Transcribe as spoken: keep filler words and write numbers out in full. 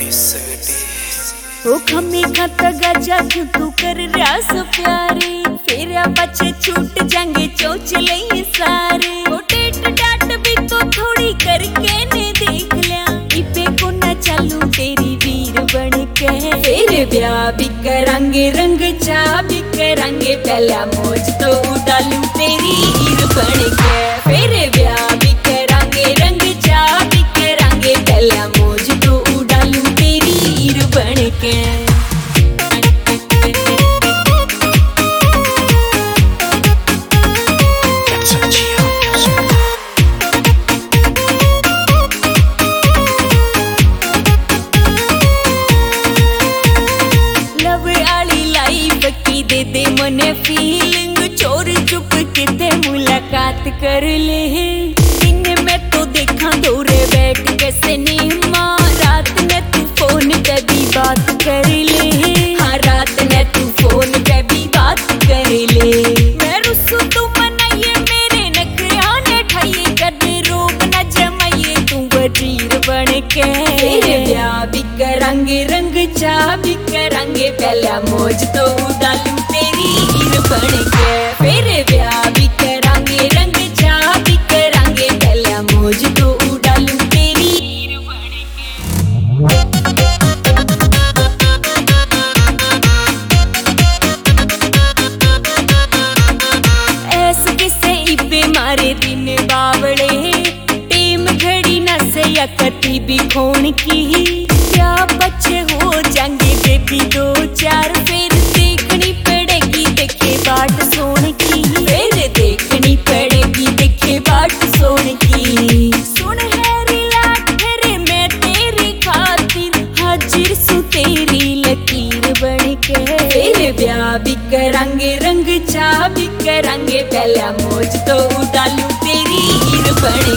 ओ खम्मी खत गजा क्यों तू कर रास प्यारे फेरा बच्चे छूट जाएंगे चोच ले सारे ओ टेट डाट भी तो थोड़ी करके ने देख लिया इपे को ना चालू तेरी वीर बन के तेरे ब्याह भी करांगे रंग चा भी करांगे पहला मौज तो उड़ालू तेरी हीर बन के तेरे ब्याह भी करांगे रंग चा भी करांगे पहला मौज तो उड़ालू तेरी हीर बन के दे दे मने फीलिंग चोर चुप किते मुलाकात कर ले दिन में तो देखा दूरे बैठ के सिनेमा रात में तू फोन पे भी बात कर ले हाँ रात में तू फोन पे भी बात कर ले मैं रुसू तू मनाइए मेरे नखरे ने ठाइए कदे रोग न जमाइए तू वजीर बन के तेरे ब्याह भी करांगे रंग चा भी करांगे पहला मौज तो उड़ालू तेरी हीर बन के तेरे ब्याह भी करांगे रंग चा भी करांगे पहला मौज तो उड़ालू तेरी हीर बन के ऐसे किसे इबे मारे दिन बावड़े टीम घड़ी न से या कती भी खोन की क्या बच्चे हो जाएंगे बेबी दो चार फिर देखनी पड़ेगी देखे बाट सोने की फिर देखनी पड़ेगी देखे बाट सोने की सुन हैरी लाठरे मैं तेरी खातिर हाजिर सु तेरी लकीर बन के तेरे ब्याह भी करांगे रंग चा भी करांगे पहला मौज तो उड़ालू तेरी हीर बन